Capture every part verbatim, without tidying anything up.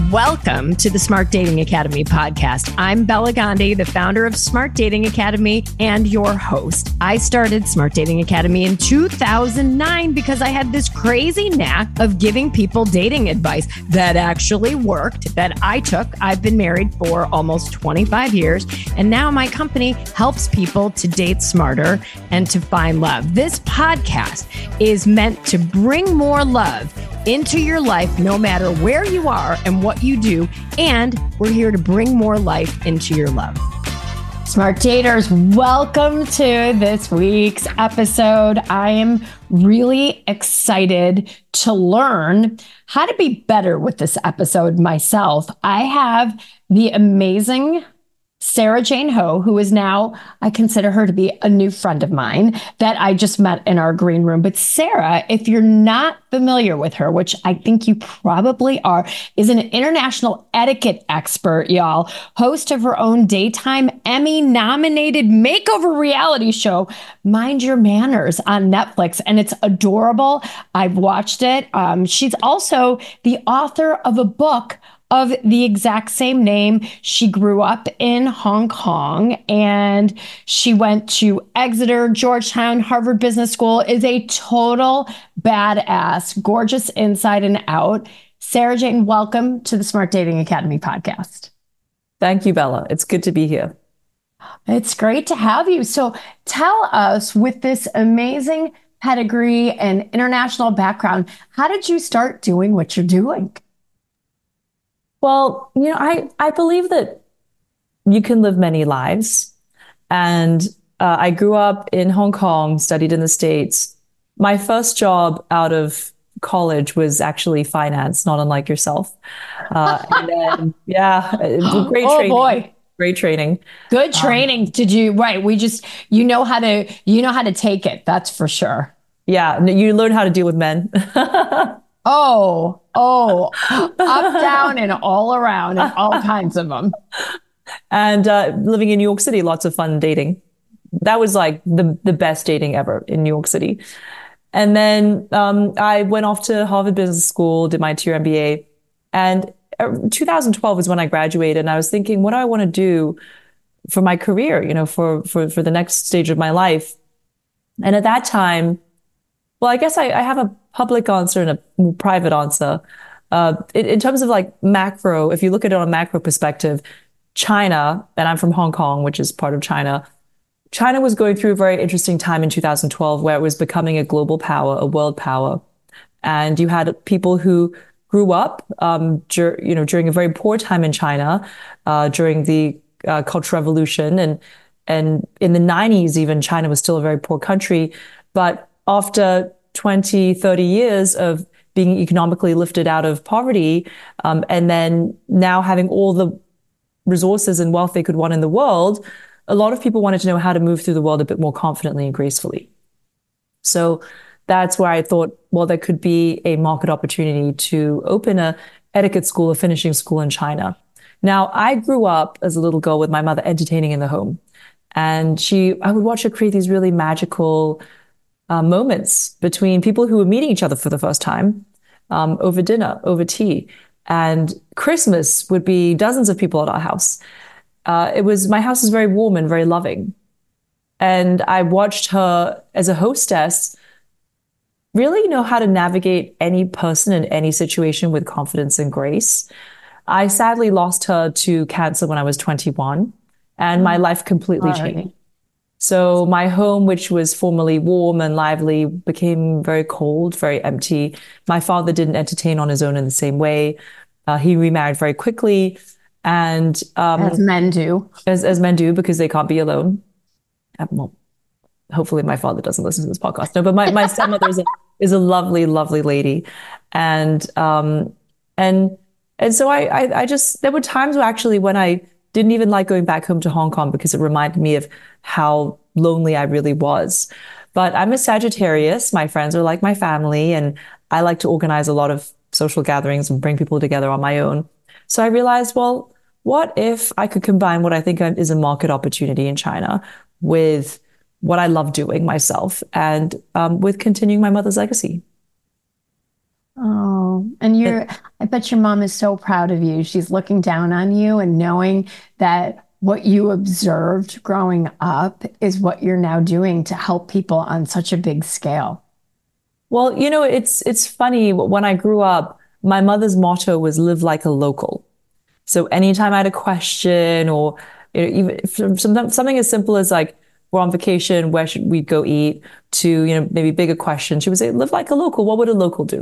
Welcome to the Smart Dating Academy podcast. I'm Bella Gandhi, the founder of Smart Dating Academy and your host. I started Smart Dating Academy in two thousand nine because I had this crazy knack of giving people dating advice that actually worked, that I took. I've been married for almost twenty-five years, and now my company helps people to date smarter and to find love. This podcast is meant to bring more love into your life, no matter where you are and what you do. And we're here to bring more life into your love. Smart daters, welcome to this week's episode. I am really excited to learn how to be better with this episode myself. I have the amazing Sarah Jane Ho, who is now, I consider her to be a new friend of mine that I just met in our green room. But Sarah, if you're not familiar with her, which I think you probably are, is an international etiquette expert, y'all, host of her own daytime Emmy-nominated makeover reality show, Mind Your Manners, on Netflix. And it's adorable. I've watched it. Um, she's also the author of a book of the exact same name. She grew up in Hong Kong and she went to Exeter, Georgetown, Harvard Business School, is a total badass, gorgeous inside and out. Sarah Jane, welcome to the Smart Dating Academy podcast. Thank you, Bella. It's good to be here. It's great to have you. So tell us, with this amazing pedigree and international background, how did you start doing what you're doing? Well, you know, I, I believe that you can live many lives. And uh, I grew up in Hong Kong, studied in the States. My first job out of college was actually finance, not unlike yourself. Uh, and then, yeah, great oh, training. boy. Great training. Good training. Um, Did you, right. We just, you know how to, you know how to take it. That's for sure. Yeah. You learn how to deal with men. Oh, oh, up, down, and all around, and all kinds of them. And uh, living in New York City, lots of fun dating. That was like the, the best dating ever in New York City. And then um, I went off to Harvard Business School, did my two-year M B A. And two thousand twelve was when I graduated. And I was thinking, what do I want to do for my career, you know, for, for, for the next stage of my life? And at that time, well, I guess I, I have a public answer and a private answer. Uh, in, in terms of like macro, if you look at it on a macro perspective, China, and I'm from Hong Kong, which is part of China, China was going through a very interesting time in two thousand twelve where it was becoming a global power, a world power. And you had people who grew up, um, dur- you know, during a very poor time in China, uh, during the uh, Cultural Revolution. And, and in the nineties, even, China was still a very poor country. But after twenty, thirty years of being economically lifted out of poverty, um, and then now having all the resources and wealth they could want in the world, a lot of people wanted to know how to move through the world a bit more confidently and gracefully. So that's where I thought, well, there could be a market opportunity to open a etiquette school, a finishing school in China. Now, I grew up as a little girl with my mother entertaining in the home. And she, I would watch her create these really magical Uh, moments between people who were meeting each other for the first time, um, over dinner, over tea. And Christmas would be dozens of people at our house. Uh, it was, my house was very warm and very loving. And I watched her as a hostess really know how to navigate any person in any situation with confidence and grace. I sadly lost her to cancer when I was twenty-one, and my life completely Alrighty. changed. So my home, which was formerly warm and lively, became very cold, very empty. My father didn't entertain on his own in the same way. Uh, he remarried very quickly. And um, as men do. As, as men do, because they can't be alone. Uh, well, hopefully my father doesn't listen to this podcast. No, but my, my stepmother is a, is a lovely, lovely lady. And um, and and so I, I, I just, there were times where actually when I didn't even like going back home to Hong Kong because it reminded me of how lonely I really was. But I'm a Sagittarius. My friends are like my family, and I like to organize a lot of social gatherings and bring people together on my own. So I realized, well, what if I could combine what I think is a market opportunity in China with what I love doing myself and um, with continuing my mother's legacy? Oh, and you're, I bet your mom is so proud of you. She's looking down on you and knowing that what you observed growing up is what you're now doing to help people on such a big scale. Well, you know, it's it's funny. When I grew up, my mother's motto was live like a local. So anytime I had a question, or you know, even some, something as simple as like, we're on vacation, where should we go eat, to, you know, maybe bigger questions, she would say, live like a local. What would a local do?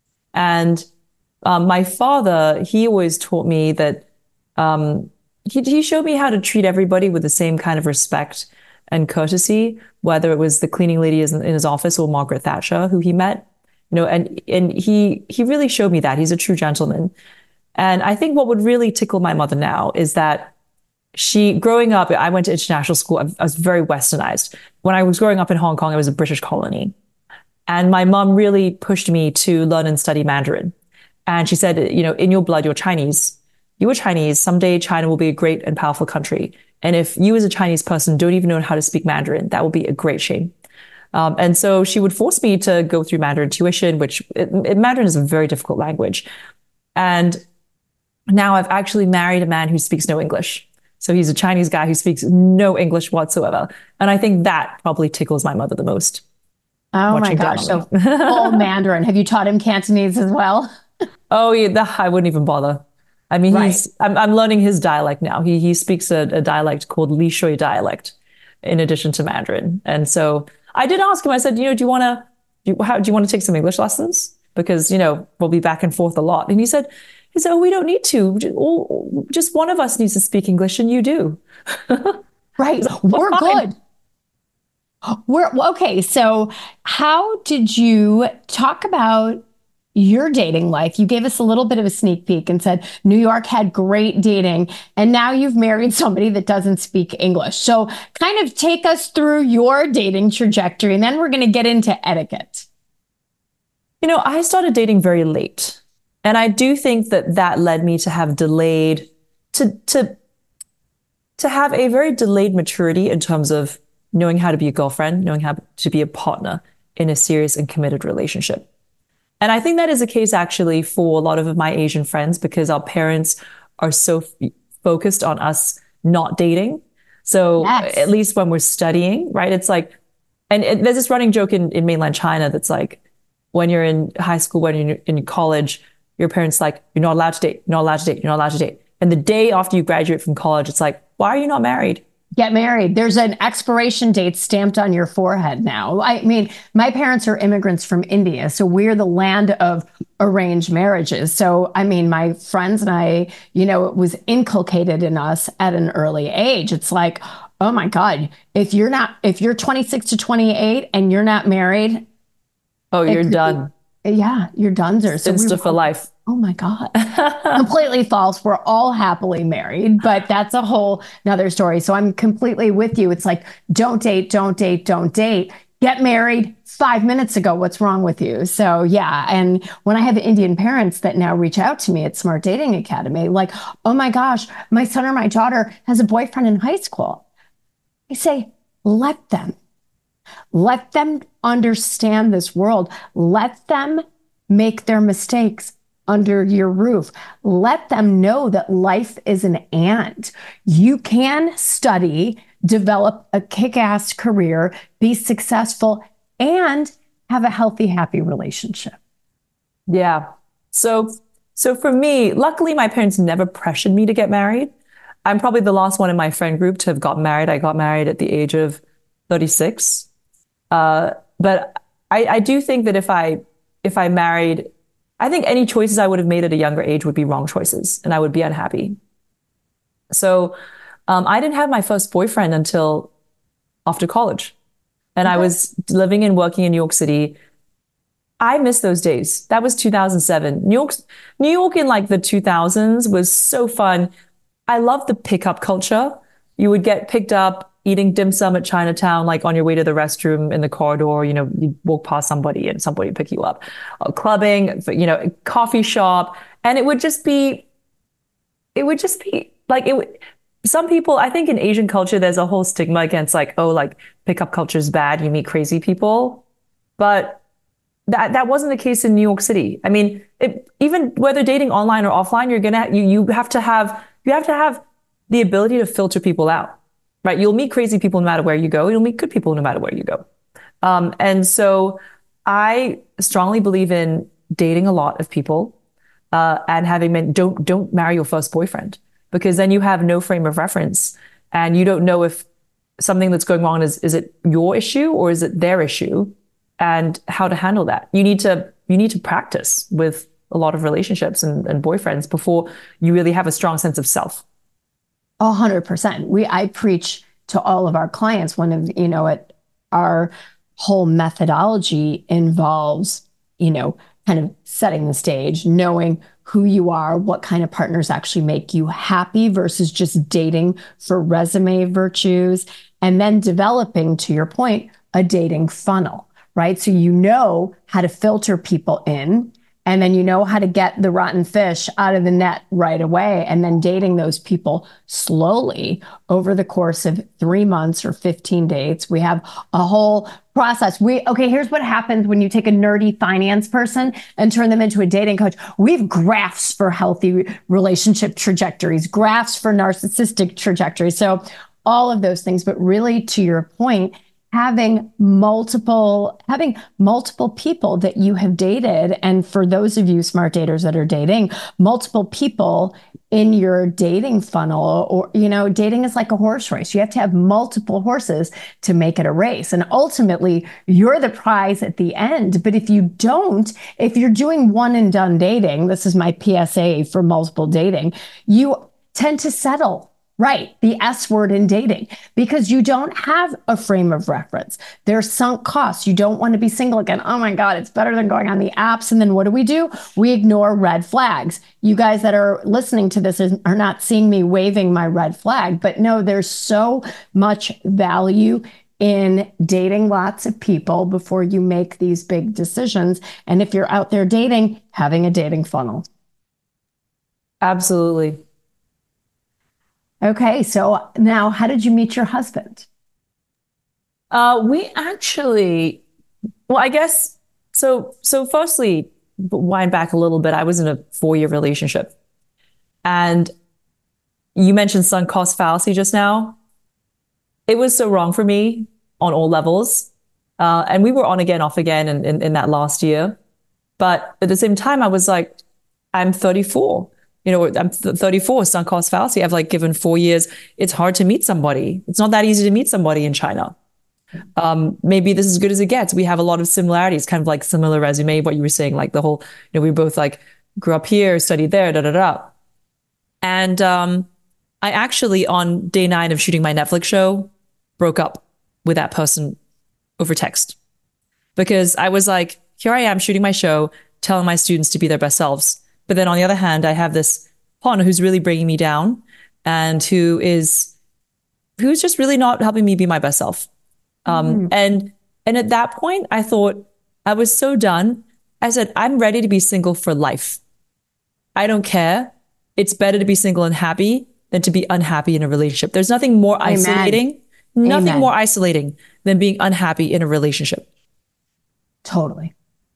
And um, my father, he always taught me that um, he, he showed me how to treat everybody with the same kind of respect and courtesy, whether it was the cleaning lady in his office or Margaret Thatcher, who he met, you know, and, and he, he really showed me that. He's a true gentleman. And I think what would really tickle my mother now is that she, growing up, I went to international school. I was very westernized. When I was growing up in Hong Kong, it was a British colony. And my mom really pushed me to learn and study Mandarin. And she said, you know, in your blood, you're Chinese. You were Chinese. Someday China will be a great and powerful country. And if you as a Chinese person don't even know how to speak Mandarin, that will be a great shame. Um, and so she would force me to go through Mandarin tuition, which it, it, Mandarin is a very difficult language. And now I've actually married a man who speaks no English. So he's a Chinese guy who speaks no English whatsoever. And I think that probably tickles my mother the most. Oh my gosh. So full Mandarin. Have you taught him Cantonese as well? Oh yeah, the, I wouldn't even bother. I mean, right. he's, I'm, I'm learning his dialect now. He, he speaks a, a dialect called Li Shui dialect in addition to Mandarin. And so I did ask him, I said, you know, do you want to, do you, how, do you want to take some English lessons? Because, you know, we'll be back and forth a lot. And he said, he said, oh, we don't need to. Just one of us needs to speak English and you do. Right. We're good. We're okay. So how did you talk about your dating life? You gave us a little bit of a sneak peek and said New York had great dating, and now you've married somebody that doesn't speak English. So kind of take us through your dating trajectory, and then we're going to get into etiquette. You know, I started dating very late. And I do think that that led me to have delayed, to, to, to have a very delayed maturity in terms of knowing how to be a girlfriend, knowing how to be a partner in a serious and committed relationship. And I think that is the case actually for a lot of my Asian friends, because our parents are so f- focused on us not dating. So yes. At least when we're studying, right? It's like, and it, there's this running joke in, in mainland China that's like, when you're in high school, when you're in college, your parents like, you're not allowed to date, you're not allowed to date, you're not allowed to date. And the day after you graduate from college, it's like, why are you not married? Get married. There's an expiration date stamped on your forehead now. I mean, my parents are immigrants from India, so we're the land of arranged marriages. So, I mean, my friends and I, you know, it was inculcated in us at an early age. It's like, oh my God, if you're not, if you're twenty-six to twenty-eight and you're not married, oh, you're done. Be, yeah, you're done, sir. So Insta we for life. Oh my God. Completely false. We're all happily married, but that's a whole nother story. So I'm completely with you. It's like, don't date, don't date, don't date. Get married five minutes ago. What's wrong with you? So yeah. And when I have Indian parents that now reach out to me at Smart Dating Academy, like, oh my gosh, my son or my daughter has a boyfriend in high school. I say, let them. Let them understand this world. Let them make their mistakes under your roof. Let them know that life is an and. You can study, develop a kick-ass career, be successful, and have a healthy, happy relationship. Yeah. So, so for me, luckily my parents never pressured me to get married. I'm probably the last one in my friend group to have got married. I got married at the age of thirty-six. Uh, but I, I do think that if I, if I married, I think any choices I would have made at a younger age would be wrong choices, and I would be unhappy. So um, I didn't have my first boyfriend until after college. And okay. I was living and working in New York City. I miss those days. That was two thousand seven. New York, New York in like the two thousands was so fun. I loved the pickup culture. You would get picked up eating dim sum at Chinatown, like on your way to the restroom in the corridor, you know, you walk past somebody and somebody would pick you up. Uh, clubbing, you know, coffee shop. And it would just be, it would just be like, it would, some people, I think in Asian culture, there's a whole stigma against like, oh, like pickup culture is bad. You meet crazy people. But that that wasn't the case in New York City. I mean, it, even whether dating online or offline, you're gonna you you have to have you have to have the ability to filter people out, right? You'll meet crazy people no matter where you go. You'll meet good people no matter where you go. Um, and so I strongly believe in dating a lot of people uh, and having men. Don't don't marry your first boyfriend, because then you have no frame of reference and you don't know if something that's going wrong is is it your issue or is it their issue, and how to handle that. You need to you need to practice with a lot of relationships and, and boyfriends before you really have a strong sense of self. A hundred percent. We I preach to all of our clients. One of you know it our whole methodology involves, you know, kind of setting the stage, knowing who you are, what kind of partners actually make you happy versus just dating for resume virtues, and then developing, to your point, a dating funnel, right? So you know how to filter people in, and then you know how to get the rotten fish out of the net right away, and then dating those people slowly over the course of three months or fifteen dates. We have a whole process. We okay, here's what happens when you take a nerdy finance person and turn them into a dating coach. We have graphs for healthy relationship trajectories, graphs for narcissistic trajectories. So all of those things, but really to your point, having multiple having multiple people that you have dated, and for those of you smart daters that are dating, multiple people in your dating funnel, or you know, dating is like a horse race. You have to have multiple horses to make it a race, and ultimately you're the prize at the end. But if you don't, if you're doing one and done dating, this is my P S A for multiple dating, you tend to settle. Right, the S word in dating, because you don't have a frame of reference. There's sunk costs. You don't want to be single again. Oh my God, it's better than going on the apps. And then what do we do? We ignore red flags. You guys that are listening to this are not seeing me waving my red flag, but no, there's so much value in dating lots of people before you make these big decisions. And if you're out there dating, having a dating funnel. Absolutely. Okay, so now how did you meet your husband? Uh, we actually, well, I guess, so, so firstly, wind back a little bit. I was in a four-year relationship, and you mentioned sunk cost fallacy just now. It was so wrong for me on all levels. Uh, and we were on again, off again in, in, in that last year. But at the same time, I was like, I'm thirty-four. You know, I'm thirty-four, sunk cost fallacy. I've like given four years. It's hard to meet somebody. It's not that easy to meet somebody in China. Um, maybe this is as good as it gets. We have a lot of similarities, kind of like similar resume, what you were saying, like the whole, you know, we both like grew up here, studied there, da, da, da. And, um, I actually on day nine of shooting my Netflix show, broke up with that person over text, because I was like, here I am shooting my show, telling my students to be their best selves. But then on the other hand, I have this partner who's really bringing me down, and who is, who's just really not helping me be my best self. Um, mm. and, and at that point I thought I was so done. I said, I'm ready to be single for life. I don't care. It's better to be single and happy than to be unhappy in a relationship. There's nothing more Amen. isolating, nothing Amen. more isolating than being unhappy in a relationship. Totally.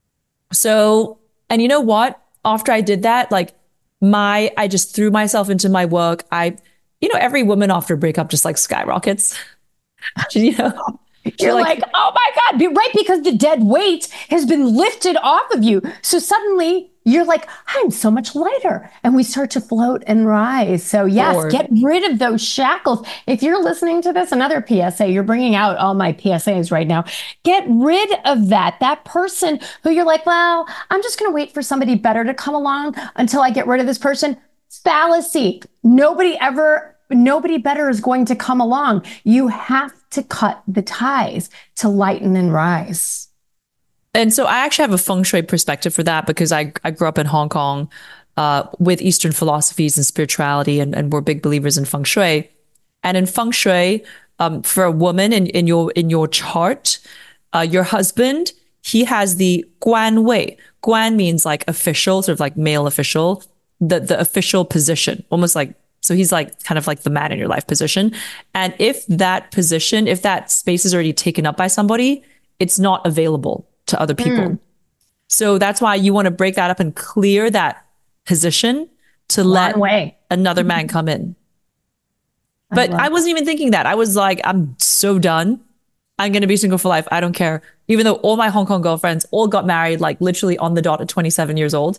So, and you know what? After I did that, like my, I just threw myself into my work. I, you know, every woman after a breakup just like skyrockets, you know, you're like, like, oh my God, be right. Because the dead weight has been lifted off of you. So suddenly you're like, I'm so much lighter. And we start to float and rise. So yes, Lord. Get rid of those shackles. If you're listening to this, another P S A, you're bringing out all my P S As right now. Get rid of that, that person who you're like, well, I'm just going to wait for somebody better to come along until I get rid of this person. Fallacy. Nobody ever, nobody better is going to come along. You have to cut the ties to lighten and rise. And so I actually have a feng shui perspective for that, because I, I grew up in Hong Kong uh, with Eastern philosophies and spirituality, and, and we're big believers in feng shui. And in feng shui, um, for a woman in, in your in your chart, uh, your husband, he has the guan wei. Guan means like official, sort of like male official, the the official position, almost like, so he's like kind of like the man in your life position. And if that position, if that space is already taken up by somebody, it's not available to other people. Mm. So that's why you want to break that up and clear that position to let way. another man come in. But I, I wasn't even thinking that. I was like, I'm so done. I'm going to be single for life. I don't care. Even though all my Hong Kong girlfriends all got married, like literally on the dot at twenty-seven years old.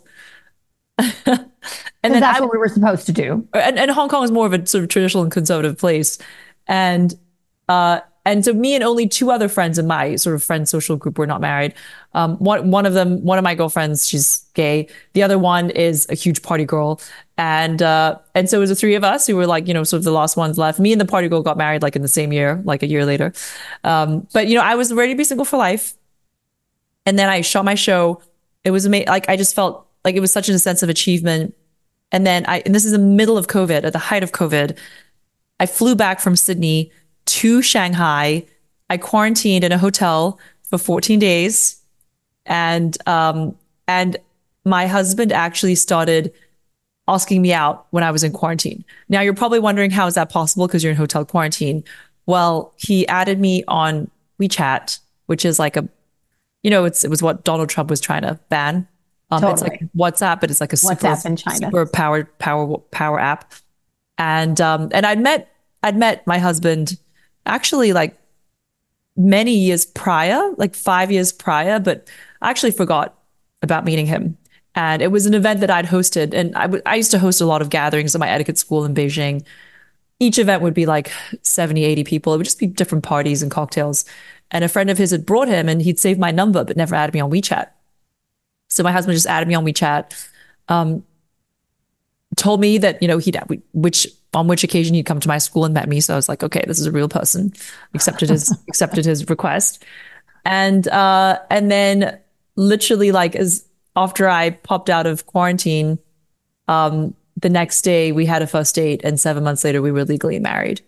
And then that's I, what we were supposed to do. And, and Hong Kong is more of a sort of traditional and conservative place. And, uh, and so me and only two other friends in my sort of friend social group were not married. Um, one, one of them, one of my girlfriends, she's gay. The other one is a huge party girl. And, uh, and so it was the three of us who were like, you know, sort of the last ones left. Me and the party girl got married like in the same year, like a year later. Um, but you know, I was ready to be single for life. And then I shot my show. It was amazing. Like, I just felt like it was such a sense of achievement. And then I, and this is the middle of COVID, at the height of COVID, I flew back from Sydney to Shanghai. I quarantined in a hotel for fourteen days. And, um, and my husband actually started asking me out when I was in quarantine. Now you're probably wondering, how is that possible? Because you're in hotel quarantine. Well, he added me on WeChat, which is like a, you know, it's, it was what Donald Trump was trying to ban. Um, totally. It's like WhatsApp, but it's like a super, WhatsApp in China. super power, power, power app. And, um, and I'd met, I'd met my husband actually like many years prior, like five years prior, but I actually forgot about meeting him. And it was an event that I'd hosted. And I, w- I used to host a lot of gatherings at my etiquette school in Beijing. Each event would be like seventy, eighty people. It would just be different parties and cocktails. And a friend of his had brought him and he'd saved my number, but never added me on WeChat. So my husband just added me on WeChat, um, told me that, you know, he'd, which, on which occasion he'd come to my school and met me. So I was like, okay, this is a real person. Accepted his, accepted his request. And, uh, and then literally like as after I popped out of quarantine, um, the next day we had a first date and seven months later we were legally married.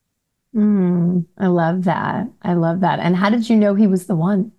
Mm, I love that. I love that. And how did you know he was the one?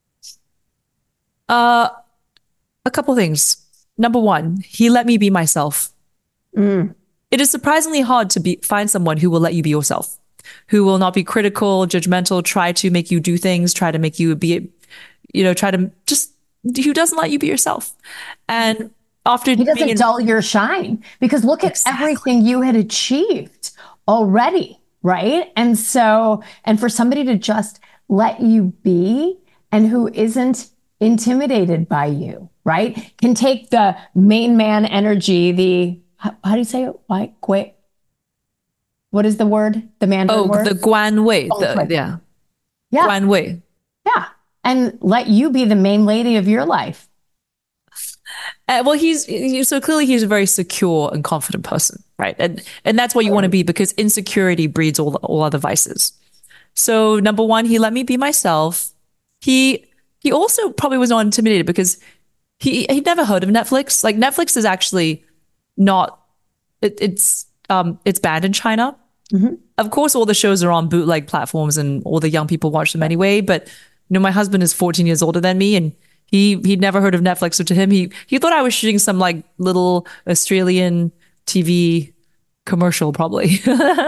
Uh, a couple things. Number one, he let me be myself. Mm. It is surprisingly hard to be find someone who will let you be yourself, who will not be critical, judgmental, try to make you do things, try to make you be, you know, try to just, who doesn't let you be yourself. And after he doesn't in, dull your shine, because look at exactly. everything you had achieved already, right? And so, and for somebody to just let you be and who isn't intimidated by you, right? Can take the main man energy, the, how, how do you say it? Why? Quit. What is the word? The Mandarin oh, word? the Guan Wei. Oh, the, yeah. Yeah. Guan Wei. Yeah. And let you be the main lady of your life. Uh, well, he's he, so clearly he's a very secure and confident person, right? And and that's what you want to be, because insecurity breeds all all other vices. So number one, he let me be myself. He he also probably was not intimidated because he he'd never heard of Netflix. Like Netflix is actually not it, it's um it's banned in China. Mm-hmm. Of course, all the shows are on bootleg platforms and all the young people watch them anyway. But you know, my husband is fourteen years older than me, and he he'd never heard of Netflix. So to him, he he thought I was shooting some like little Australian T V commercial, probably. He's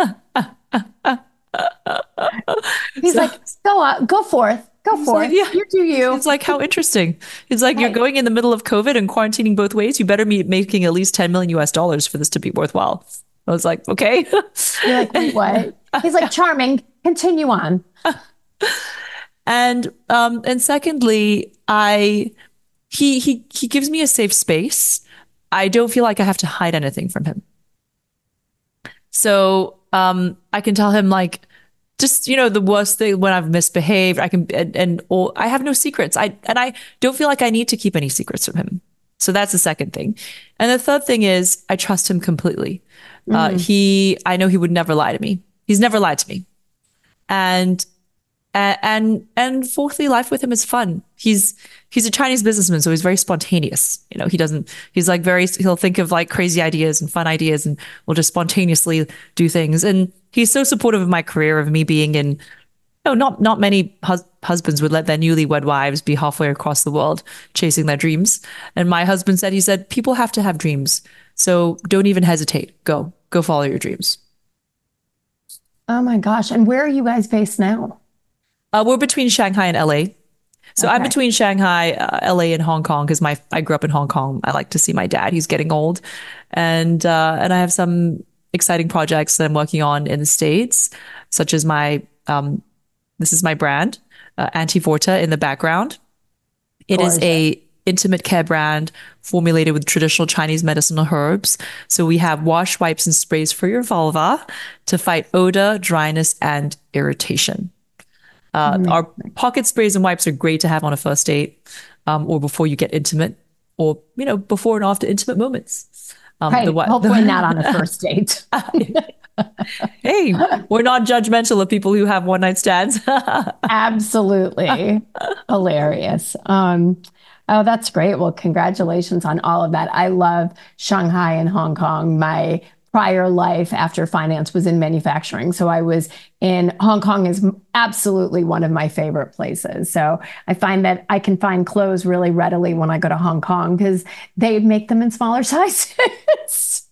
so, like, go on, go forth. Go forth. Like, yeah. You do you. It's like, how interesting. It's like, right. You're going in the middle of COVID and quarantining both ways. You better be making at least ten million U S dollars for this to be worthwhile. I was like, okay. You're like, wait, what? He's like, charming. Continue on. And um, and secondly, I he he he gives me a safe space. I don't feel like I have to hide anything from him. So um, I can tell him like, just, you know, the worst thing when I've misbehaved, I can, and, and or I have no secrets. I, and I don't feel like I need to keep any secrets from him. So that's the second thing. And the third thing is I trust him completely. Mm. Uh, he, I know he would never lie to me. He's never lied to me. And, and, and fourthly, life with him is fun. He's, he's a Chinese businessman, so he's very spontaneous. You know, he doesn't, he's like very, he'll think of like crazy ideas and fun ideas and will just spontaneously do things. And he's so supportive of my career, of me being in, you know, not, not many hus- husbands would let their newlywed wives be halfway across the world chasing their dreams. And my husband said, he said, people have to have dreams. So don't even hesitate. Go, go follow your dreams. Oh my gosh. And where are you guys based now? Uh, we're between Shanghai and L A. So Okay. I'm between Shanghai, uh, L A, and Hong Kong because my I grew up in Hong Kong. I like to see my dad. He's getting old, and uh, and I have some exciting projects that I'm working on in the States, such as my um, this is my brand, uh, Antivorta in the background. It is Gorgeous. a intimate care brand formulated with traditional Chinese medicinal herbs. So we have wash, wipes, and sprays for your vulva to fight odor, dryness, and irritation. Uh, our pocket sprays and wipes are great to have on a first date, um, or before you get intimate, or you know, before and after intimate moments. Um, Right. the what? Hopefully the, not on a first date. Hey, we're not judgmental of people who have one night stands. Absolutely. Hilarious. Um, oh, that's great. Well, congratulations on all of that. I love Shanghai and Hong Kong. My prior life after finance was in manufacturing. So I was in Hong Kong is absolutely one of my favorite places. So I find that I can find clothes really readily when I go to Hong Kong because they make them in smaller sizes.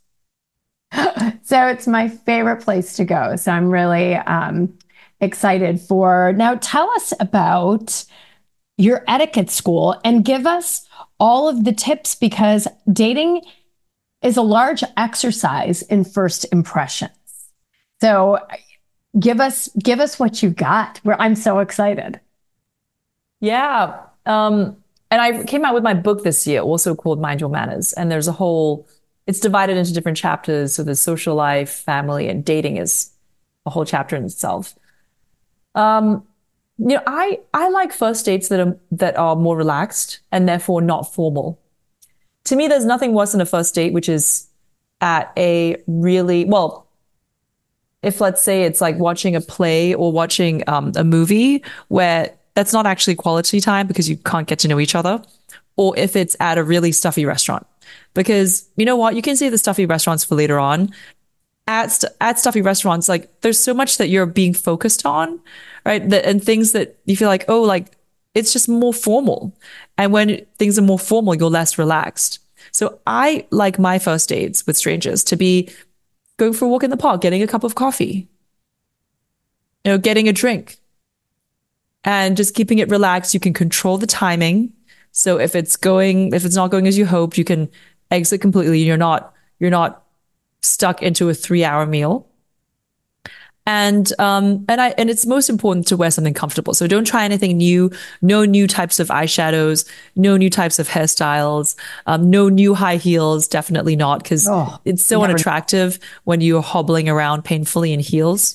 So it's my favorite place to go. So I'm really um, excited for. Now, tell us about your etiquette school and give us all of the tips because dating is a large exercise in first impressions. So give us give us what you got. Where I'm so excited. Yeah. Um, and I came out with my book this year, also called Mind Your Manners. And there's a whole, it's divided into different chapters. So there's social life, family, and dating is a whole chapter in itself. Um, you know, I, I like first dates that are, that are more relaxed and therefore not formal. To me, there's nothing worse than a first date, which is at a really, well, if let's say it's like watching a play or watching um, a movie where that's not actually quality time because you can't get to know each other, or if it's at a really stuffy restaurant. Because you know what? You can save the stuffy restaurants for later on. At, st- at stuffy restaurants, like there's so much that you're being focused on, right? That, and things that you feel like, oh, like it's just more formal. And when things are more formal, you're less relaxed. So I like my first dates with strangers to be going for a walk in the park, getting a cup of coffee, you know, getting a drink and just keeping it relaxed. You can control the timing. So if it's going, if it's not going as you hoped, you can exit completely. You're not, you're not stuck into a three hour meal. And, um, and I, and it's most important to wear something comfortable. So don't try anything new, no new types of eyeshadows, no new types of hairstyles, um, no new high heels. Definitely not. Cause Oh, it's so never. unattractive when you're hobbling around painfully in heels.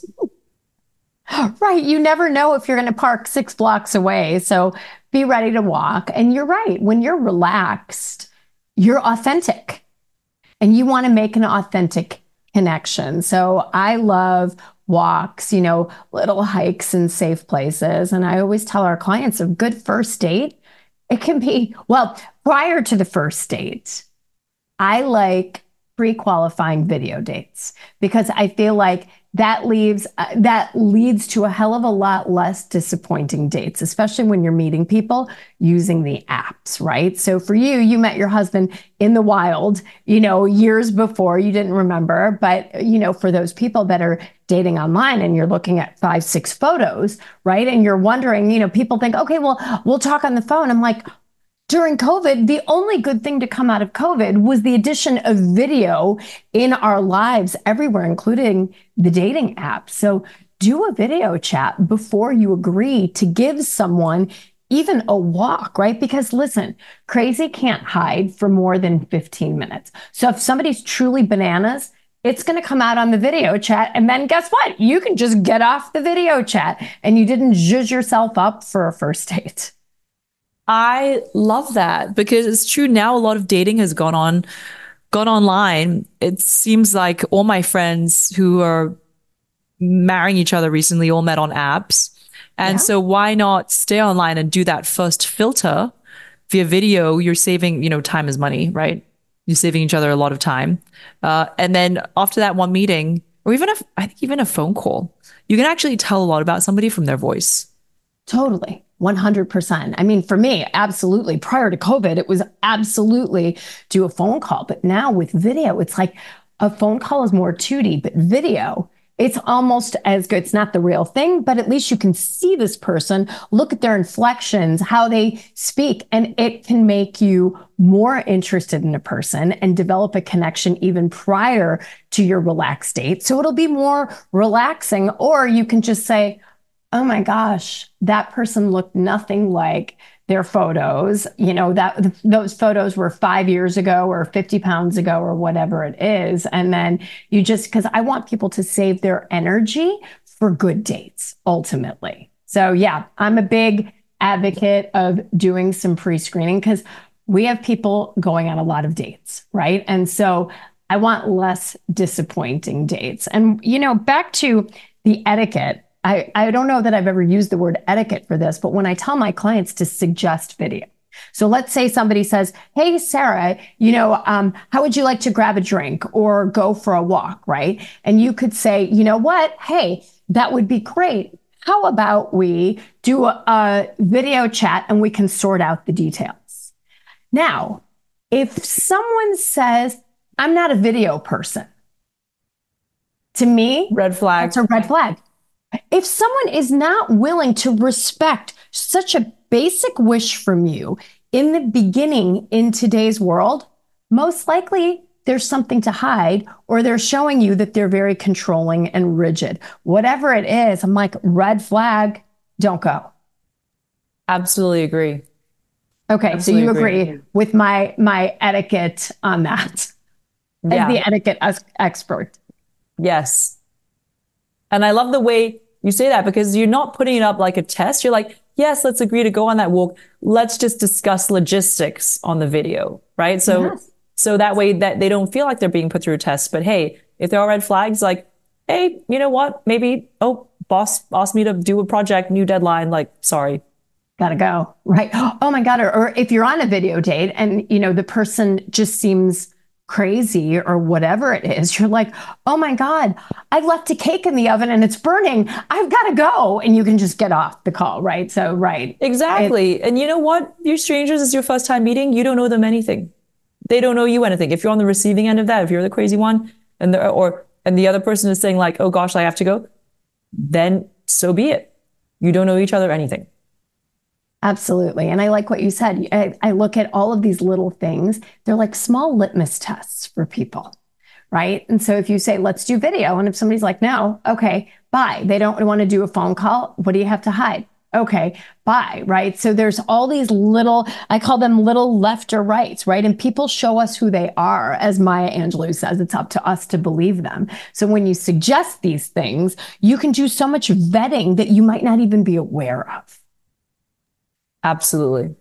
Right. You never know if you're going to park six blocks away. So be ready to walk. And you're right. When you're relaxed, you're authentic and you want to make an authentic connection. So I love walks, you know, little hikes in safe places. And I always tell our clients a good first date, it can be, well, prior to the first date, I like pre-qualifying video dates because I feel like that leaves uh, that leads to a hell of a lot less disappointing dates, especially when you're meeting people using the apps, right? So for you, you met your husband in the wild, you know, years before, you didn't remember, but you know, for those people that are dating online and you're looking at five, six photos, right? And you're wondering, you know, people think, okay, well, we'll talk on the phone. I'm like, during COVID, the only good thing to come out of COVID was the addition of video in our lives everywhere, including the dating app. So do a video chat before you agree to give someone even a walk, right? Because listen, crazy can't hide for more than fifteen minutes. So if somebody's truly bananas, it's going to come out on the video chat. And then guess what? You can just get off the video chat and you didn't zhuzh yourself up for a first date. I love that because it's true now a lot of dating has gone on, gone online. It seems like all my friends who are marrying each other recently all met on apps. And Yeah. so why not stay online and do that first filter via video? You're saving, you know, time is money, right? You're saving each other a lot of time. Uh, and then after that one meeting, or even if, I think even a phone call, you can actually tell a lot about somebody from their voice. Totally. one hundred percent. I mean, for me, absolutely. Prior to COVID, it was absolutely do a phone call. But now with video, it's like a phone call is more two D, but video it's almost as good. It's not the real thing, but at least you can see this person, look at their inflections, how they speak, and it can make you more interested in a person and develop a connection even prior to your relaxed state. So it'll be more relaxing, or you can just say, oh my gosh, that person looked nothing like their photos, you know, that those photos were five years ago or fifty pounds ago or whatever it is. And then you just, because I want people to save their energy for good dates, ultimately. So yeah, I'm a big advocate of doing some pre-screening because we have people going on a lot of dates, right? And so I want less disappointing dates. And, you know, back to the etiquette, I, I don't know that I've ever used the word etiquette for this, but when I tell my clients to suggest video. So let's say somebody says, hey, Sarah, you know, um, how would you like to grab a drink or go for a walk, right? And you could say, you know what? Hey, that would be great. How about we do a, a video chat and we can sort out the details? Now, if someone says, I'm not a video person, to me, red flag. It's a red flag. If someone is not willing to respect such a basic wish from you in the beginning in today's world, most likely there's something to hide, or they're showing you that they're very controlling and rigid. Whatever it is, I'm like, red flag, don't go. Absolutely agree. Okay, Absolutely so you agree. agree with my my etiquette on that Yeah. as the etiquette as- expert. Yes. And I love the way you say that, because you're not putting it up like a test. You're like, yes, let's agree to go on that walk. Let's just discuss logistics on the video, right? So, Yes. so that way that they don't feel like they're being put through a test. But hey, if there are red flags, like, hey, you know what? Maybe, oh, boss asked me to do a project, new deadline. Like, sorry. Gotta go, right? Oh my God. Or, or if you're on a video date and, you know, the person just seems crazy or whatever it is, you're like, oh my God, I left a cake in the oven and it's burning. I've got to go. And you can just get off the call, right? So, right. Exactly. It, and you know what? You're strangers. It's your first time meeting. You don't know them anything. They don't know you anything. If you're on the receiving end of that, if you're the crazy one and the, or, and the other person is saying like, oh gosh, I have to go, then so be it. You don't know each other anything. Absolutely. And I like what you said. I, I look at all of these little things. They're like small litmus tests for people, right? And so if you say, let's do video, and if somebody's like, no, okay, bye. They don't want to do a phone call. What do you have to hide? Okay, bye, right? So there's all these little, I call them little left or rights, right? And people show us who they are. As Maya Angelou says, it's up to us to believe them. So when you suggest these things, you can do so much vetting that you might not even be aware of. Absolutely.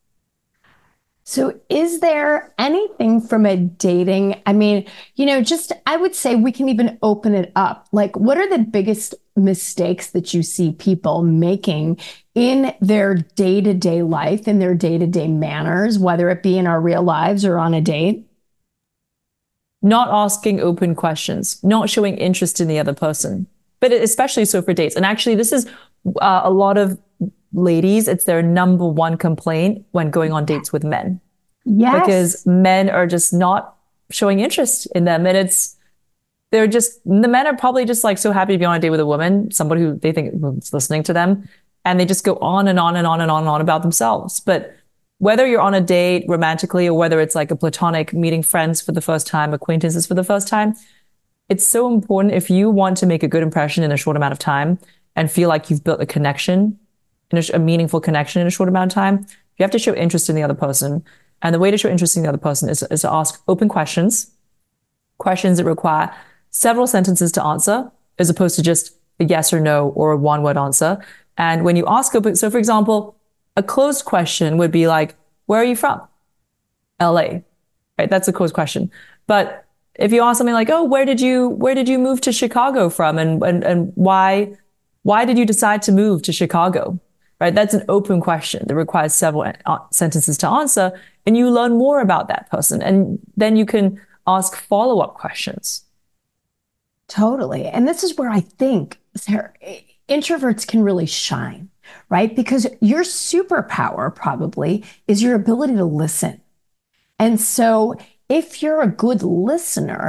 So is there anything from a dating, I mean, you know, just, I would say we can even open it up. Like, what are the biggest mistakes that you see people making in their day-to-day life, in their day-to-day manners, whether it be in our real lives or on a date? Not asking open questions, not showing interest in the other person, but especially so for dates. And actually, this is uh, a lot of ladies, it's their number one complaint when going on dates with men. Yes. Because men are just not showing interest in them. And it's, they're just, the men are probably just like so happy to be on a date with a woman, somebody who they think is listening to them. And they just go on and on and on and on and on about themselves. But whether you're on a date romantically or whether it's like a platonic meeting friends for the first time, acquaintances for the first time, it's so important if you want to make a good impression in a short amount of time and feel like you've built a connection, in a, a meaningful connection in a short amount of time, you have to show interest in the other person. And the way to show interest in the other person is, is to ask open questions, questions that require several sentences to answer, as opposed to just a yes or no or a one word answer. And when you ask open, so for example, a closed question would be like, where are you from? L A, right? That's a closed question. But if you ask something like, oh, where did you, where did you move to Chicago from? And, and, and why, why did you decide to move to Chicago? Right? That's an open question that requires several sentences to answer, and you learn more about that person. And then you can ask follow-up questions. Totally. And this is where I think, Sarah, introverts can really shine, right? Because your superpower probably is your ability to listen. And so if you're a good listener,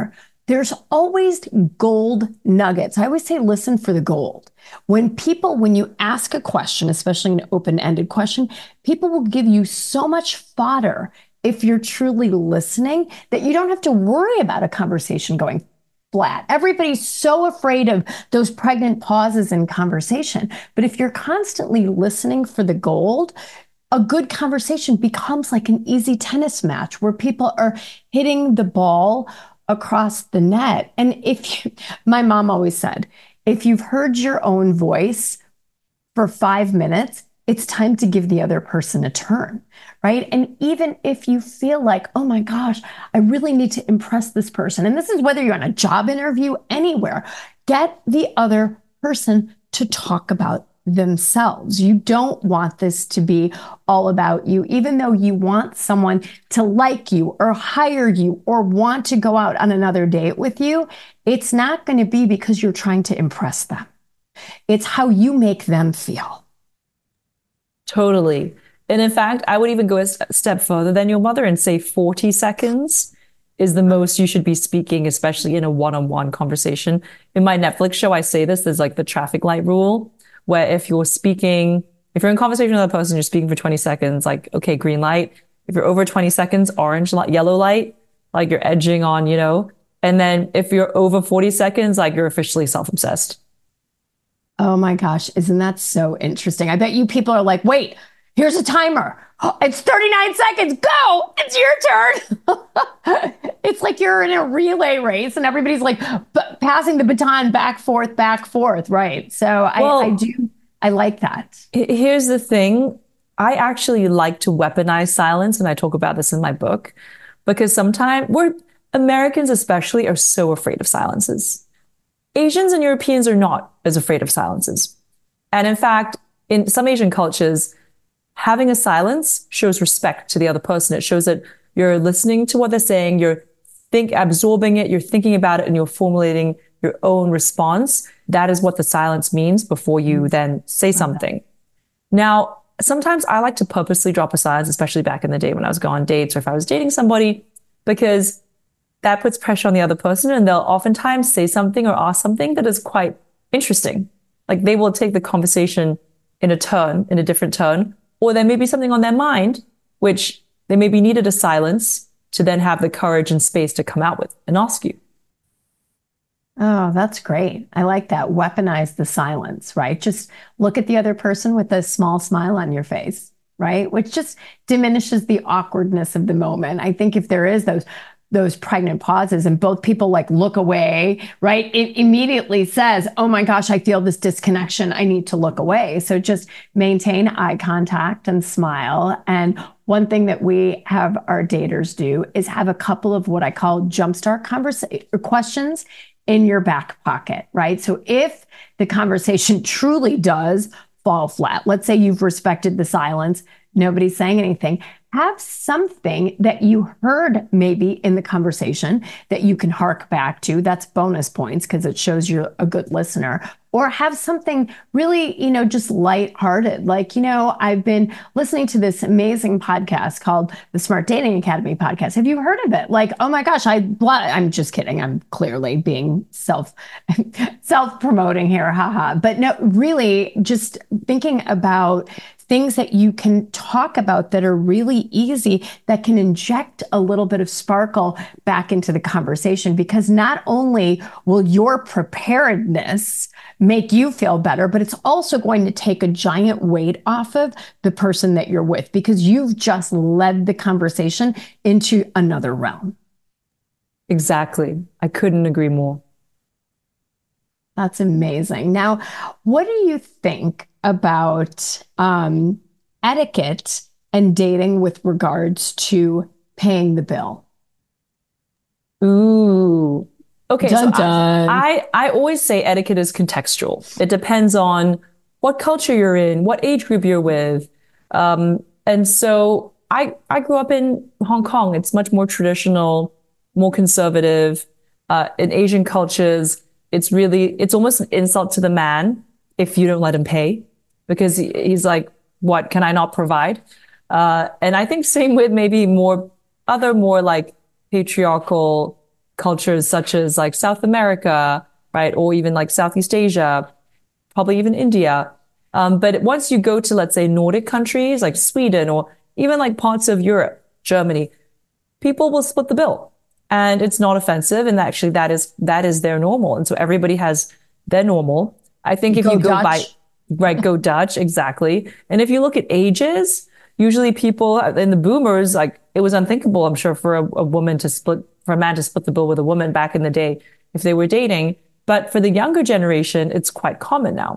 there's always gold nuggets. I always say, listen for the gold. When people, when you ask a question, especially an open-ended question, people will give you so much fodder if you're truly listening that you don't have to worry about a conversation going flat. Everybody's so afraid of those pregnant pauses in conversation. But if you're constantly listening for the gold, a good conversation becomes like an easy tennis match where people are hitting the ball across the net. And if you, my mom always said, if you've heard your own voice for five minutes, it's time to give the other person a turn, right? And even if you feel like, oh my gosh, I really need to impress this person. And this is whether you're on a job interview, anywhere, get the other person to talk about themselves. You don't want this to be all about you, even though you want someone to like you or hire you or want to go out on another date with you. It's not going to be because you're trying to impress them. It's how you make them feel. Totally. And in fact, I would even go a step further than your mother and say forty seconds is the most you should be speaking, especially in a one-on-one conversation. In my Netflix show, I say this, there's like the traffic light rule, where if you're speaking, if you're in conversation with another person, you're speaking for twenty seconds, like, okay, green light. If you're over twenty seconds, orange light, yellow light, like you're edging on, you know, and then if you're over forty seconds, like you're officially self-obsessed. Oh my gosh, isn't that so interesting? I bet you people are like, wait, here's a timer. Oh, it's thirty-nine seconds. Go. It's your turn. It's like you're in a relay race and everybody's like b- passing the baton back, forth, back, forth. Right. So I, well, I do. I like that. Here's the thing. I actually like to weaponize silence. And I talk about this in my book because sometimes we're Americans especially are so afraid of silences. Asians and Europeans are not as afraid of silences. And in fact, in some Asian cultures, having a silence shows respect to the other person. It shows that you're listening to what they're saying, you're think absorbing it, you're thinking about it, and you're formulating your own response. That is what the silence means before you then say something. Now, sometimes I like to purposely drop a silence, especially back in the day when I was going on dates or if I was dating somebody, because that puts pressure on the other person and they'll oftentimes say something or ask something that is quite interesting. Like they will take the conversation in a turn, in a different turn, or there may be something on their mind, which they maybe needed a silence to then have the courage and space to come out with and ask you. Oh, that's great. I like that. Weaponize the silence, right? Just look at the other person with a small smile on your face, right? Which just diminishes the awkwardness of the moment. I think if there is those those pregnant pauses and both people like look away, right? It immediately says, oh my gosh, I feel this disconnection. I need to look away. So just maintain eye contact and smile. And one thing that we have our daters do is have a couple of what I call jumpstart conversation questions in your back pocket, right? So if the conversation truly does fall flat, let's say you've respected the silence, nobody's saying anything, have something that you heard maybe in the conversation that you can hark back to. That's bonus points because it shows you're a good listener. Or have something really, you know, just lighthearted. Like, you know, I've been listening to this amazing podcast called the Smart Dating Academy podcast. Have you heard of it? Like, oh my gosh, I, I'm just kidding. I'm clearly being self, self-promoting here. Haha. But no, really just thinking about things that you can talk about that are really easy, that can inject a little bit of sparkle back into the conversation. Because not only will your preparedness make you feel better, but it's also going to take a giant weight off of the person that you're with because you've just led the conversation into another realm. Exactly. I couldn't agree more. That's amazing. Now, what do you think about um, etiquette and dating with regards to paying the bill? Ooh. Okay, dun, so dun. I, I I always say etiquette is contextual. It depends on what culture you're in, what age group you're with. Um, and so I I grew up in Hong Kong. It's much more traditional, more conservative. Uh, in Asian cultures, it's really, it's almost an insult to the man if you don't let him pay, because he, he's like, what can I not provide? Uh, and I think same with maybe more other more like patriarchal cultures such as like South America, right? Or even like Southeast Asia, probably even India. Um, but once you go to, let's say, Nordic countries like Sweden or even like parts of Europe, Germany, people will split the bill and it's not offensive. And actually that is, that is their normal. And so everybody has their normal. I think if Go you go Dutch. by, right, go Dutch, exactly. And if you look at ages, usually people in the boomers, like it was unthinkable, I'm sure, for a, a woman to split, for a man to split the bill with a woman back in the day if they were dating. But for the younger generation, it's quite common now.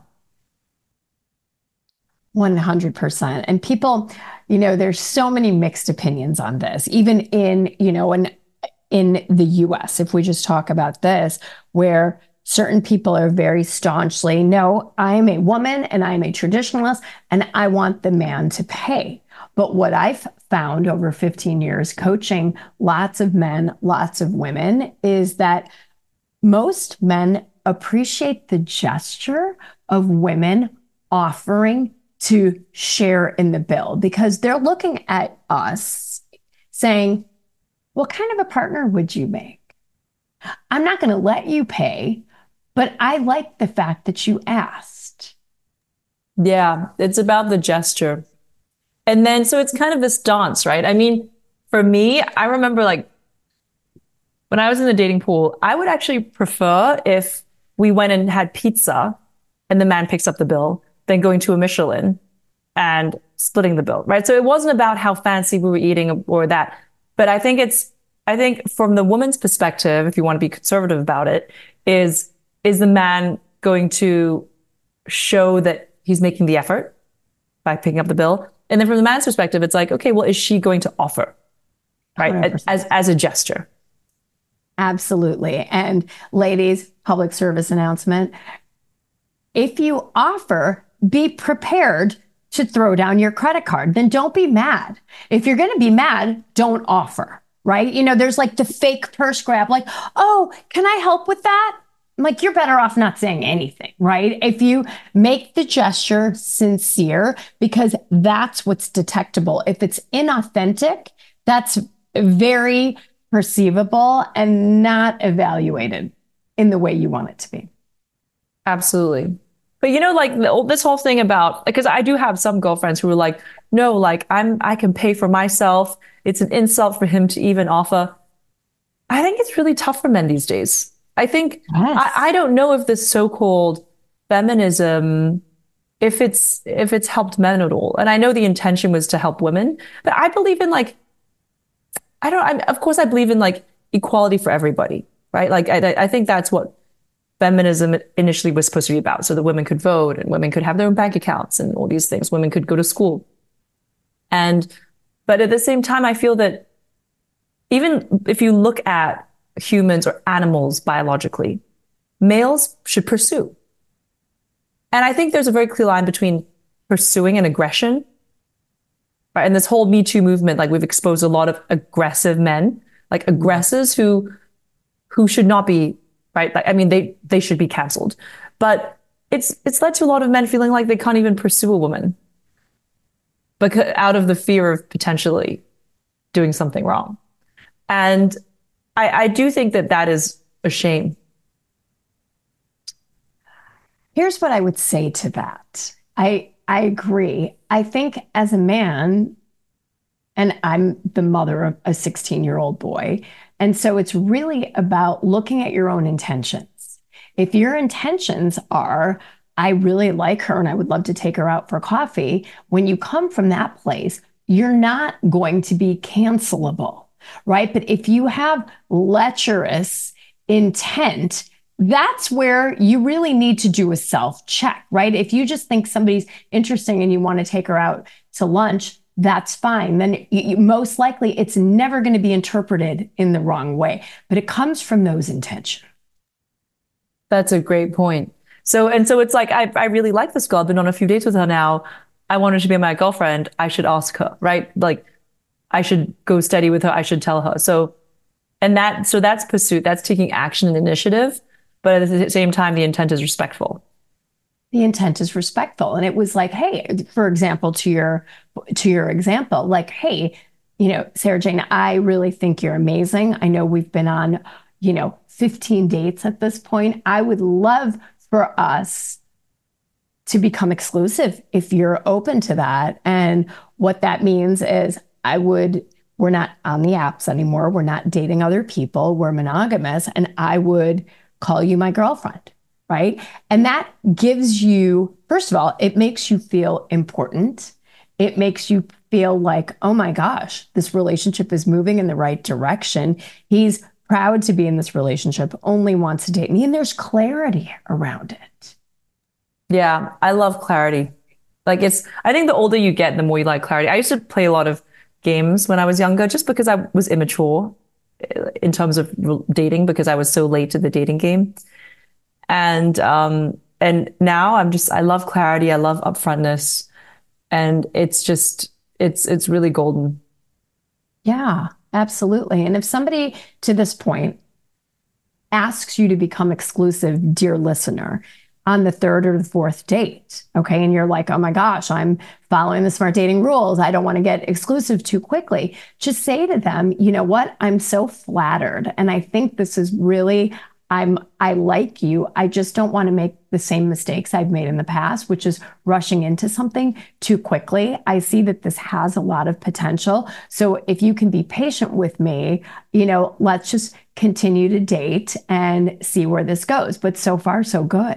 one hundred percent. And people, you know, there's so many mixed opinions on this, even in, you know, in, in the U S, if we just talk about this, where certain people are very staunchly, no, I'm a woman and I'm a traditionalist and I want the man to pay. But what I've found over fifteen years coaching lots of men, lots of women, is that most men appreciate the gesture of women offering to share in the bill because they're looking at us saying, what kind of a partner would you make? I'm not going to let you pay, but I like the fact that you asked. Yeah, it's about the gesture. And then, so it's kind of this dance, right? I mean, for me, I remember like when I was in the dating pool, I would actually prefer if we went and had pizza and the man picks up the bill than going to a Michelin and splitting the bill, right? So it wasn't about how fancy we were eating or that. But I think it's, I think from the woman's perspective, if you want to be conservative about it, is, is the man going to show that he's making the effort by picking up the bill? And then from the man's perspective, it's like, okay, well, is she going to offer, right? As, as a gesture. Absolutely. And ladies, public service announcement. If you offer, be prepared to throw down your credit card. Then don't be mad. If you're going to be mad, don't offer, right? You know, there's like the fake purse grab, like, oh, can I help with that? Like, you're better off not saying anything, right? If you make the gesture sincere, because that's what's detectable. If it's inauthentic, that's very perceivable and not evaluated in the way you want it to be. Absolutely. But you know, like the, this whole thing about, because I do have some girlfriends who are like, no, like I'm, I can pay for myself. It's an insult for him to even offer. I think it's really tough for men these days. I think, yes. I, I don't know if this so-called feminism, if it's, if it's helped men at all. And I know the intention was to help women, but I believe in like, I don't, I, of course I believe in like equality for everybody, right? Like, I, I think that's what feminism initially was supposed to be about. So that women could vote and women could have their own bank accounts and all these things. Women could go to school. And, but at the same time, I feel that even if you look at humans or animals biologically, males should pursue. And I think there's a very clear line between pursuing and aggression. Right? And this whole Me Too movement, like we've exposed a lot of aggressive men, like aggressors who, who should not be, right? Like, I mean, they, they should be canceled, but it's, it's led to a lot of men feeling like they can't even pursue a woman because out of the fear of potentially doing something wrong. And I, I do think that that is a shame. Here's what I would say to that. I, I agree. I think as a man, and I'm the mother of a sixteen-year-old boy, and so it's really about looking at your own intentions. If your intentions are, I really like her and I would love to take her out for coffee, when you come from that place, you're not going to be cancelable, right? But if you have lecherous intent, that's where you really need to do a self-check, right? If you just think somebody's interesting and you want to take her out to lunch, that's fine. Then you, most likely it's never going to be interpreted in the wrong way, but it comes from those intentions. That's a great point. So, and so it's like, I, I really like this girl. I've been on a few dates with her now. I want her to be my girlfriend. I should ask her, right? Like I should go steady with her. I should tell her. So, and that, so that's pursuit. That's taking action and initiative. But at the same time, the intent is respectful. The intent is respectful. And it was like, hey, for example, to your, to your example, like, hey, you know, Sarah Jane, I really think you're amazing. I know we've been on, you know, fifteen dates at this point. I would love for us to become exclusive if you're open to that. And what that means is I would, we're not on the apps anymore. We're not dating other people. We're monogamous. And I would call you my girlfriend, right? And that gives you, first of all, it makes you feel important. It makes you feel like, oh my gosh, this relationship is moving in the right direction. He's proud to be in this relationship, only wants to date me. And there's clarity around it. Yeah, I love clarity. Like it's, I think the older you get, the more you like clarity. I used to play a lot of games when I was younger, just because I was immature in terms of dating, because I was so late to the dating game. And, um, and now I'm just, I love clarity. I love upfrontness. And it's just, it's, it's really golden. Yeah, absolutely. And if somebody to this point asks you to become exclusive, dear listener, on the third or the fourth date, okay, and you're like, oh my gosh, I'm following the smart dating rules, I don't want to get exclusive too quickly, just say to them, you know what, I'm so flattered. And I think this is really, I'm, I like you. I just don't want to make the same mistakes I've made in the past, which is rushing into something too quickly. I see that this has a lot of potential. So if you can be patient with me, you know, let's just continue to date and see where this goes. But so far, so good.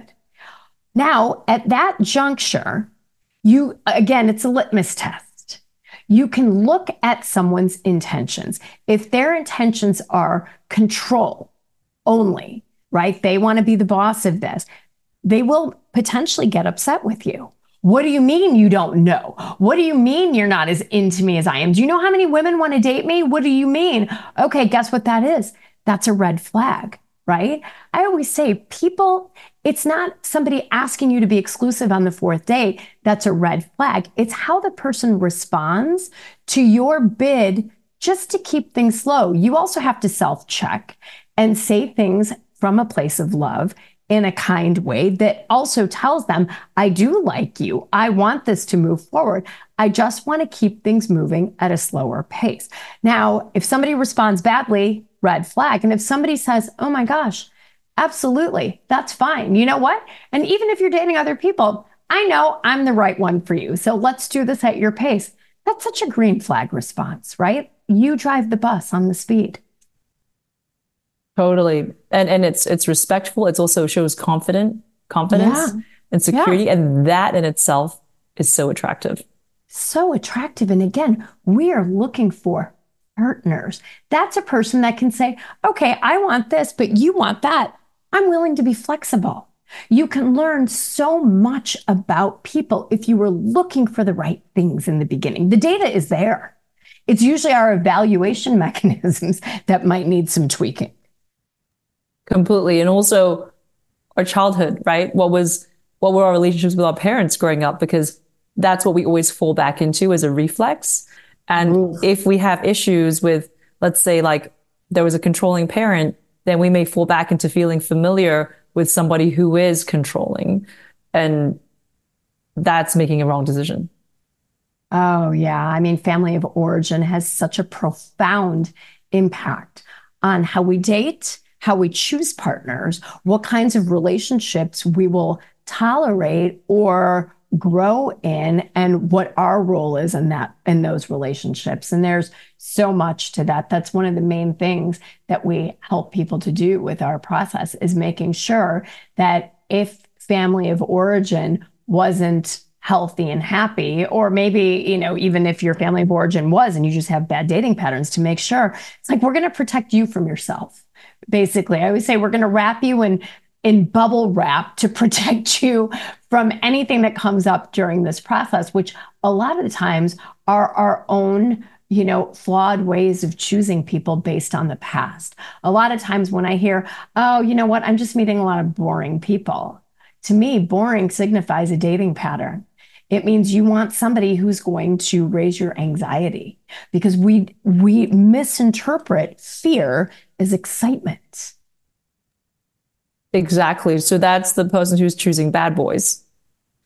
Now, at that juncture, you, again, it's a litmus test. You can look at someone's intentions. If their intentions are control only, right? They want to be the boss of this. They will potentially get upset with you. What do you mean you don't know? What do you mean you're not as into me as I am? Do you know how many women want to date me? What do you mean? Okay, guess what that is? That's a red flag, right? I always say people, it's not somebody asking you to be exclusive on the fourth date that's a red flag. It's how the person responds to your bid just to keep things slow. You also have to self-check and say things from a place of love in a kind way that also tells them, I do like you. I want this to move forward. I just want to keep things moving at a slower pace. Now, if somebody responds badly, red flag. And if somebody says, oh my gosh, absolutely, that's fine. You know what? And even if you're dating other people, I know I'm the right one for you. So let's do this at your pace. That's such a green flag response, right? You drive the bus on the speed. Totally. And and it's it's respectful. It also shows confident confidence Yeah. and security. Yeah. And that in itself is so attractive. So attractive. And again, we are looking for partners. That's a person that can say, okay, I want this, but you want that. I'm willing to be flexible. You can learn so much about people if you were looking for the right things in the beginning. The data is there. It's usually our evaluation mechanisms that might need some tweaking. Completely. And also our childhood, right? What was, what were our relationships with our parents growing up? Because that's what we always fall back into as a reflex. And Ooh. If we have issues with, let's say, like there was a controlling parent, then we may fall back into feeling familiar with somebody who is controlling. And that's making a wrong decision. Oh, yeah. I mean, family of origin has such a profound impact on how we date, how we choose partners, what kinds of relationships we will tolerate or grow in, and what our role is in that, in those relationships. And there's so much to that. That's one of the main things that we help people to do with our process, is making sure that if family of origin wasn't healthy and happy, or maybe, you know, even if your family of origin was and you just have bad dating patterns, to make sure it's like, we're going to protect you from yourself. Basically, I always say we're going to wrap you in in bubble wrap to protect you from anything that comes up during this process, which a lot of the times are our own, you know, flawed ways of choosing people based on the past. A lot of times when I hear, oh, you know what, I'm just meeting a lot of boring people. To me, boring signifies a dating pattern. It means you want somebody who's going to raise your anxiety, because we we misinterpret fear as excitement. Exactly. So that's the person who's choosing bad boys.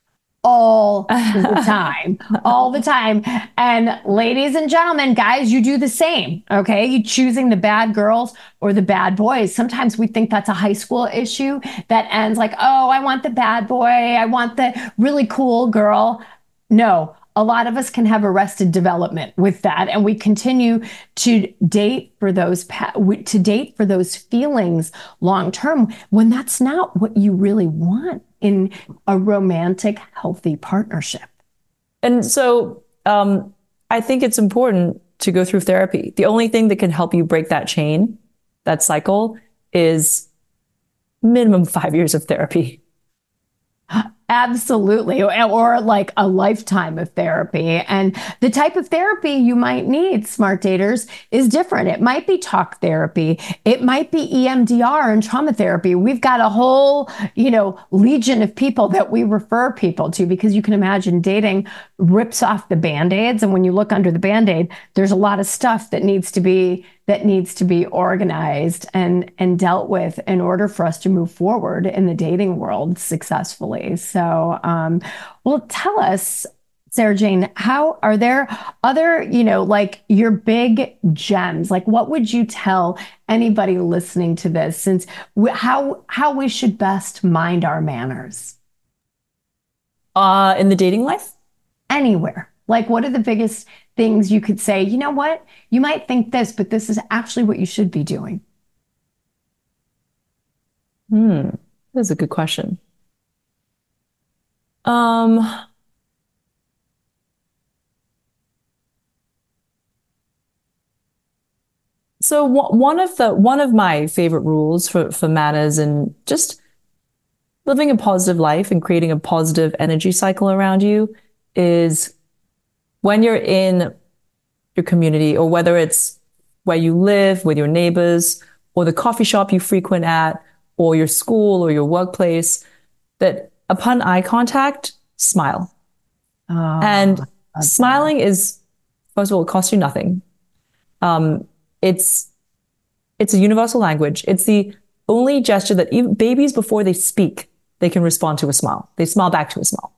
all the time, all the time. And ladies and gentlemen, guys, you do the same. Okay. You choosing the bad girls or the bad boys. Sometimes we think that's a high school issue that ends like, oh, I want the bad boy. I want the really cool girl. No, a lot of us can have arrested development with that. And we continue to date for those, to date for those feelings long term when that's not what you really want in a romantic, healthy partnership. And so um, I think it's important to go through therapy. The only thing that can help you break that chain, that cycle, is minimum five years of therapy. Absolutely. Or, or like a lifetime of therapy. And the type of therapy you might need, smart daters, is different. It might be talk therapy. It might be E M D R and trauma therapy. We've got a whole, you know, legion of people that we refer people to, because you can imagine dating rips off the Band-Aids. And when you look under the Band-Aid, there's a lot of stuff that needs to be that needs to be organized and, and dealt with in order for us to move forward in the dating world successfully. So, um, well, tell us, Sarah Jane, how are there other, you know, like your big gems? Like, what would you tell anybody listening to this, since we, how, how we should best mind our manners? Uh, in the dating life? Anywhere. Like, what are the biggest things you could say, you know what, you might think this, but this is actually what you should be doing? Hmm, that's a good question. Um, so one of the one of my favorite rules for for manners and just living a positive life and creating a positive energy cycle around you is, when you're in your community, or whether it's where you live with your neighbors, or the coffee shop you frequent at, or your school or your workplace, that upon eye contact, smile. Oh, and smiling that. is, first of all, it costs you nothing. Um, it's, it's a universal language. It's the only gesture that even babies, before they speak, they can respond to a smile. They smile back to a smile.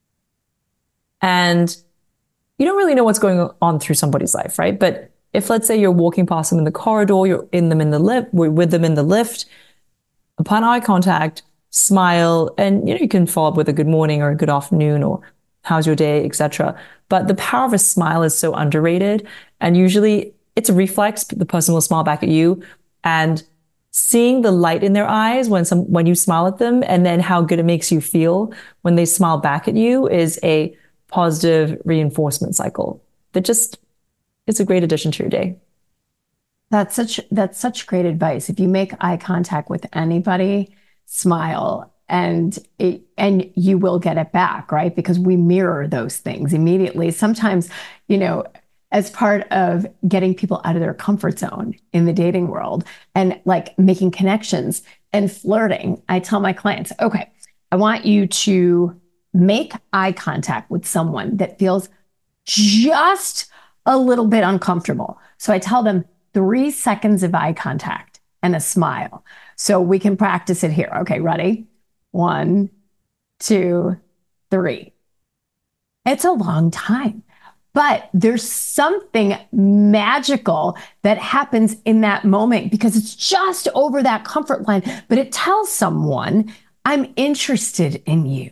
And you don't really know what's going on through somebody's life, right? But if, let's say, you're walking past them in the corridor, you're in them in the lift, with them in the lift, upon eye contact, smile, and you know, you can follow up with a good morning or a good afternoon or how's your day, et cetera. But the power of a smile is so underrated, and usually it's a reflex. The person will smile back at you, and seeing the light in their eyes when some when you smile at them, and then how good it makes you feel when they smile back at you, is a positive reinforcement cycle that just, it's a great addition to your day. That's such, that's such great advice. If you make eye contact with anybody, smile, and it, and you will get it back, right? Because we mirror those things immediately. Sometimes, you know, as part of getting people out of their comfort zone in the dating world and like making connections and flirting, I tell my clients, okay, I want you to make eye contact with someone that feels just a little bit uncomfortable. So I tell them three seconds of eye contact and a smile. So we can practice it here. Okay, ready? One, two, three. It's a long time, but there's something magical that happens in that moment because it's just over that comfort line, but it tells someone, I'm interested in you.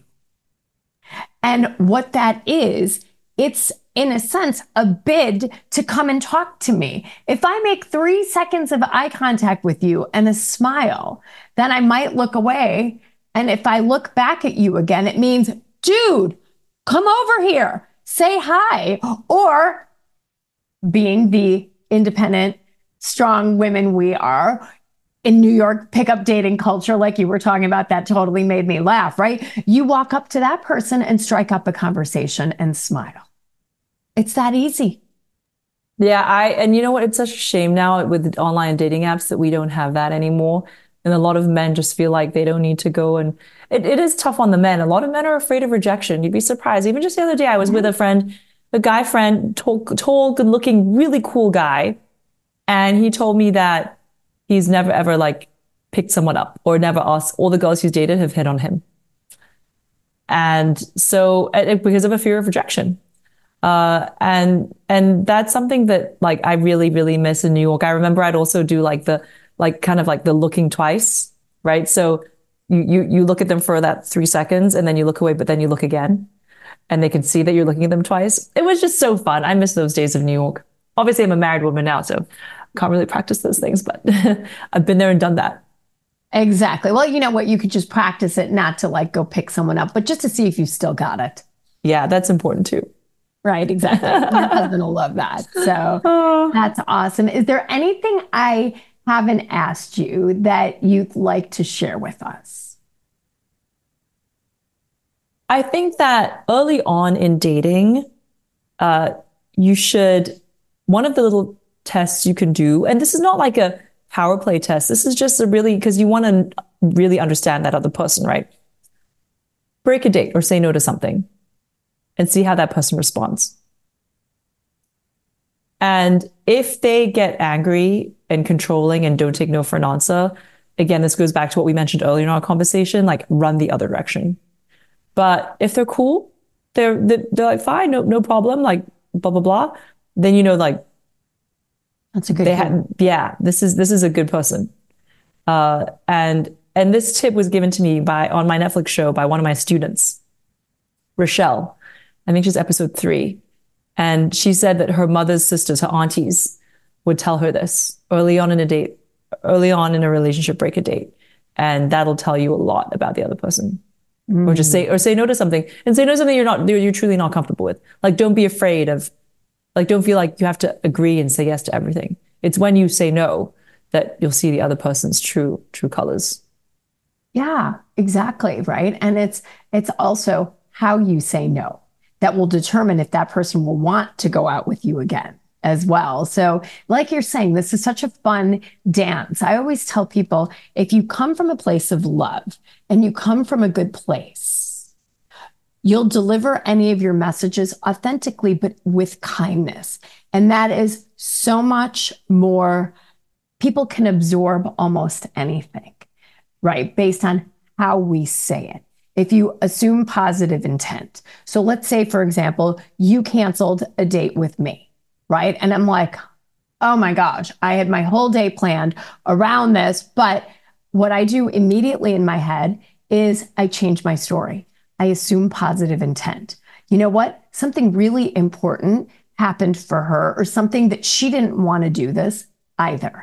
And what that is, it's in a sense a bid to come and talk to me. If I make three seconds of eye contact with you and a smile, then I might look away. And if I look back at you again, it means, dude, come over here, say hi. Or being the independent, strong women we are, in New York pickup dating culture, like you were talking about, that totally made me laugh, right? You walk up to that person and strike up a conversation and smile. It's that easy. Yeah, I, and you know what? It's such a shame now with online dating apps that we don't have that anymore. And a lot of men just feel like they don't need to go. And it, it is tough on the men. A lot of men are afraid of rejection. You'd be surprised. Even just the other day, I was mm-hmm. with a friend, a guy friend, tall, tall, good looking, really cool guy. And he told me that he's never ever like picked someone up or never asked. All the girls he's dated have hit on him. And so uh, because of a fear of rejection. Uh, and, and that's something that like I really, really miss in New York. I remember I'd also do like the, like kind of like the looking twice, right? So you, you, you look at them for that three seconds and then you look away, but then you look again and they can see that you're looking at them twice. It was just so fun. I miss those days of New York. Obviously I'm a married woman now, so can't really practice those things, but I've been there and done that. Exactly. Well, you know what? You could just practice it, not to like go pick someone up, but just to see if you still got it. Yeah, that's important too. Right, exactly. My husband will love that. So oh. That's awesome. Is there anything I haven't asked you that you'd like to share with us? I think that early on in dating, uh, you should, one of the little tests you can do, and this is not like a power play test. This is just a really, because you want to really understand that other person, right? Break a date or say no to something and see how that person responds. And if they get angry and controlling and don't take no for an answer, again, this goes back to what we mentioned earlier in our conversation, like run the other direction. But if they're cool, they're, they're like, fine, no, no problem, like blah, blah, blah. Then, you know, like, that's a good they had, yeah, this is, this is a good person. Uh, and, and this tip was given to me by, on my Netflix show by one of my students, Rochelle. I think she's episode three. And she said that her mother's sisters, her aunties, would tell her this early on in a date, early on in a relationship, break a date. And that'll tell you a lot about the other person. Mm. Or just say, or say no to something and say no to something you're not, you're truly not comfortable with. Like, don't be afraid of, like, don't feel like you have to agree and say yes to everything. It's when you say no that you'll see the other person's true, true colors. Yeah, exactly. Right. And it's, it's also how you say no that will determine if that person will want to go out with you again as well. So like you're saying, this is such a fun dance. I always tell people, if you come from a place of love and you come from a good place, you'll deliver any of your messages authentically, but with kindness. And that is so much more, people can absorb almost anything, right? Based on how we say it. If you assume positive intent. So let's say, for example, you canceled a date with me, right? And I'm like, oh my gosh, I had my whole day planned around this. But what I do immediately in my head is I change my story. I assume positive intent. You know what? Something really important happened for her, or something that she didn't want to do this either.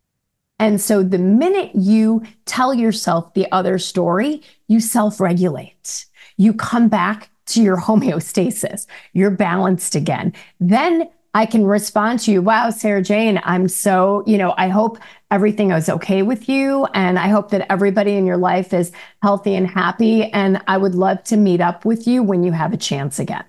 And so the minute you tell yourself the other story, you self-regulate. You come back to your homeostasis. You're balanced again. Then I can respond to you, wow, Sarah Jane, I'm so, you know, I hope everything is okay with you. And I hope that everybody in your life is healthy and happy. And I would love to meet up with you when you have a chance again.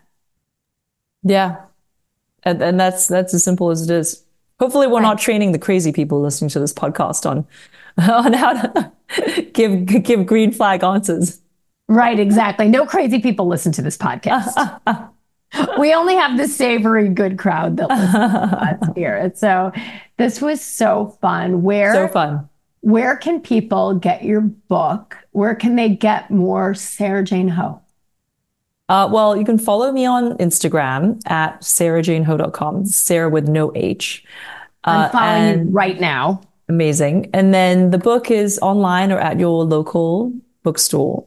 Yeah. And, and that's, that's as simple as it is. Hopefully we're not training the crazy people listening to this podcast on, on how to give, give green flag answers. Right, exactly. No crazy people listen to this podcast. We only have the savory good crowd that listens to us here. So this was so fun. Where, so fun. Where can people get your book? Where can they get more Sarah Jane Ho? Uh, well, you can follow me on Instagram at sarah jane ho dot com, Sarah with no H. Uh, I'm following you right now. Amazing. And then the book is online or at your local bookstore.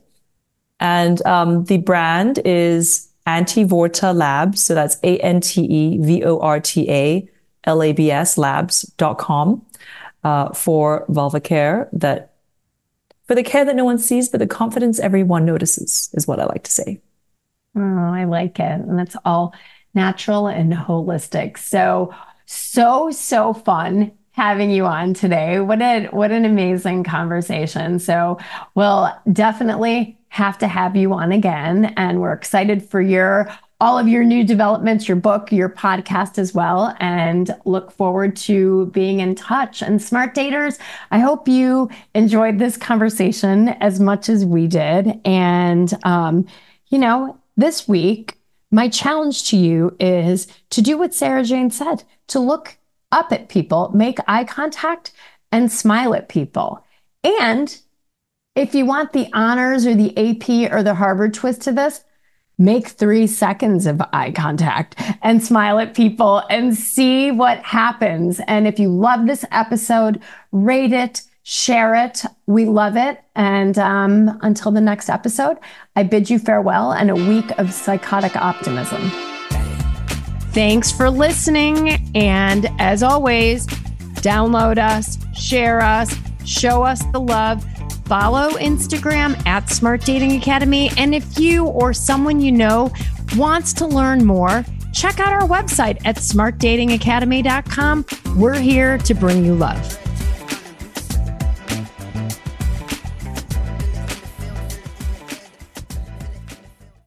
And um, the brand is Antevorta Labs. So that's A N T E V O R T A L A B S labs dot com uh, for vulva care, that for the care that no one sees, but the confidence everyone notices is what I like to say. Oh, I like it. And that's all natural and holistic. So, so, so fun having you on today. What a, what an amazing conversation. So we'll definitely have to have you on again. And we're excited for your, all of your new developments, your book, your podcast as well, and look forward to being in touch. And smart daters, I hope you enjoyed this conversation as much as we did. And, um, you know, this week, my challenge to you is to do what Sarah Jane said, to look up at people, make eye contact, and smile at people. And If you want the honors or the A P or the Harvard twist to this, make three seconds of eye contact and smile at people and see what happens. And if you love this episode, rate it, share it. We love it. And um, until the next episode, I bid you farewell and a week of psychotic optimism. Thanks for listening. And as always, download us, share us, show us the love. Follow Instagram at Smart Dating Academy. And if you or someone you know wants to learn more, check out our website at smart dating academy dot com. We're here to bring you love.